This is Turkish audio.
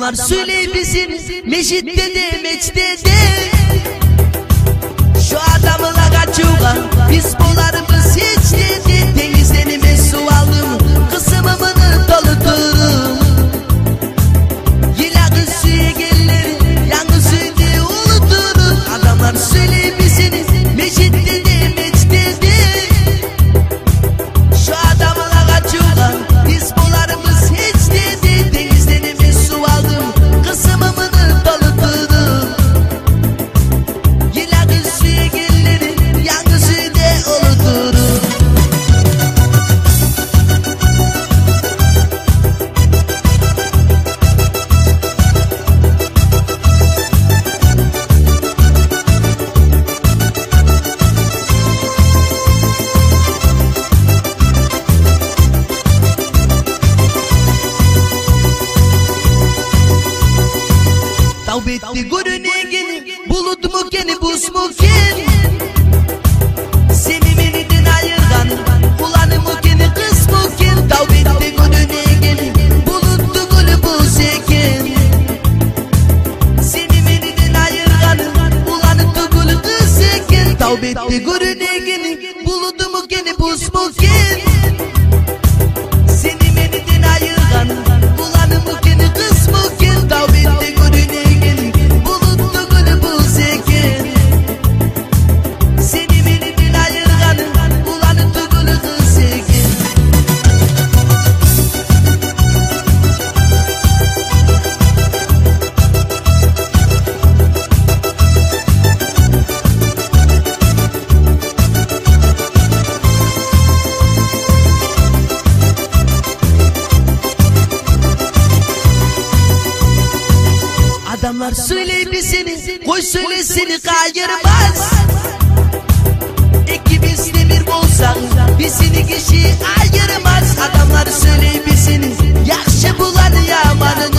Adamlar söyleyebilsin meşitte de meçte de. Şu adamla kaçuğa biz bolarımız hiç dedi. Denizlerime su aldım kısımımını doluturum. Yılakı suya gelir yalnız suyunu unuturum. Adamlar söyleyebilsin meşitte de meçte de. Şu adamla kaçuğa biz bolarımız hiç dedi. Denizlerime su aldım kısımımını doluturum. Yılakı suya gelir yalnız suyunu unuturum. Tavbetti görüne geni bulut mu geni buz mu geni. Seni meniden ayırgan ulanı mı geni kız mı geni. Tavbetti görüne geni buluttu gülü buz eken. Seni meniden ayırgan ulanı tugulu kız eken. Tavbetti görüne geni bulutu mu geni buz mu geni. Seni meniden ayırgan ulanı mı geni kız mı geni. Tavbetti görüne adamlar söyleyebilsini koy söylesini kayırmaz. İkimiz de bir olsak bizini kişi ayırmaz. Adamlar söyleyebilsini yakşı bulan yamanın